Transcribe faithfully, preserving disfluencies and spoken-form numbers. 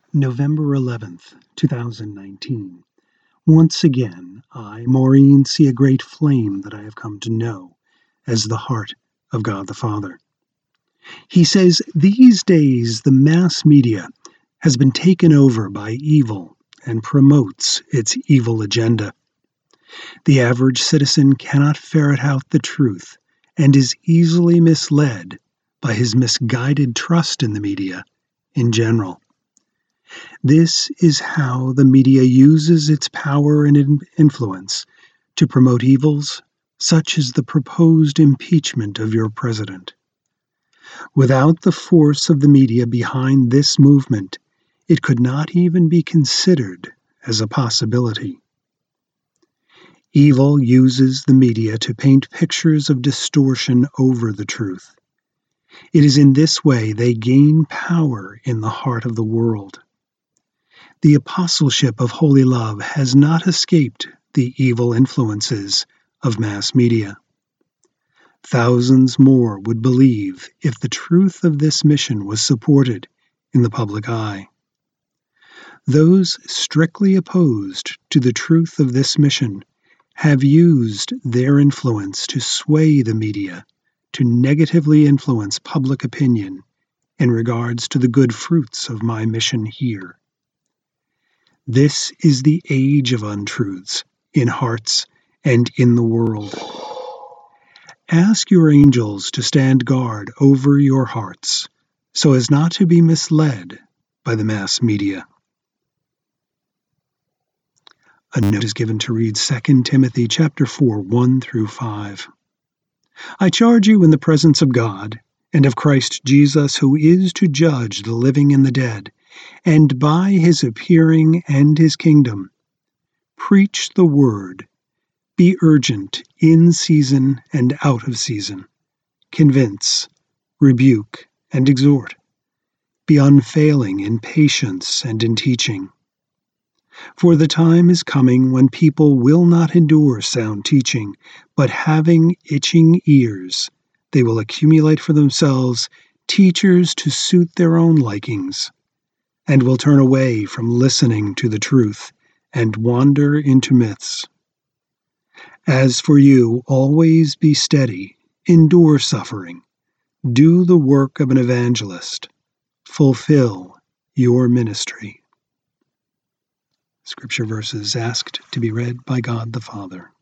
November eleventh, two thousand nineteen. Once again, I, Maureen, see a great flame that I have come to know as the heart of God the Father. He says, these days the mass media has been taken over by evil and promotes its evil agenda. The average citizen cannot ferret out the truth and is easily misled by his misguided trust in the media in general. This is how the media uses its power and influence to promote evils such as the proposed impeachment of your president. Without the force of the media behind this movement, it could not even be considered as a possibility. Evil uses the media to paint pictures of distortion over the truth. It is in this way they gain power in the heart of the world. The apostleship of holy love has not escaped the evil influences of mass media. Thousands more would believe if the truth of this mission was supported in the public eye. Those strictly opposed to the truth of this mission have used their influence to sway the media to negatively influence public opinion in regards to the good fruits of my mission here. This is the age of untruths in hearts and in the world. Ask your angels to stand guard over your hearts so as not to be misled by the mass media. A note is given to read Second Timothy chapter four, one through five. I charge you in the presence of God and of Christ Jesus, who is to judge the living and the dead, and by his appearing and his kingdom, preach the word, be urgent in season and out of season, convince, rebuke, and exhort, be unfailing in patience and in teaching. For the time is coming when people will not endure sound teaching, but having itching ears, they will accumulate for themselves teachers to suit their own likings, and will turn away from listening to the truth and wander into myths. As for you, always be steady, endure suffering, do the work of an evangelist, fulfill your ministry. Scripture verses asked to be read by God the Father.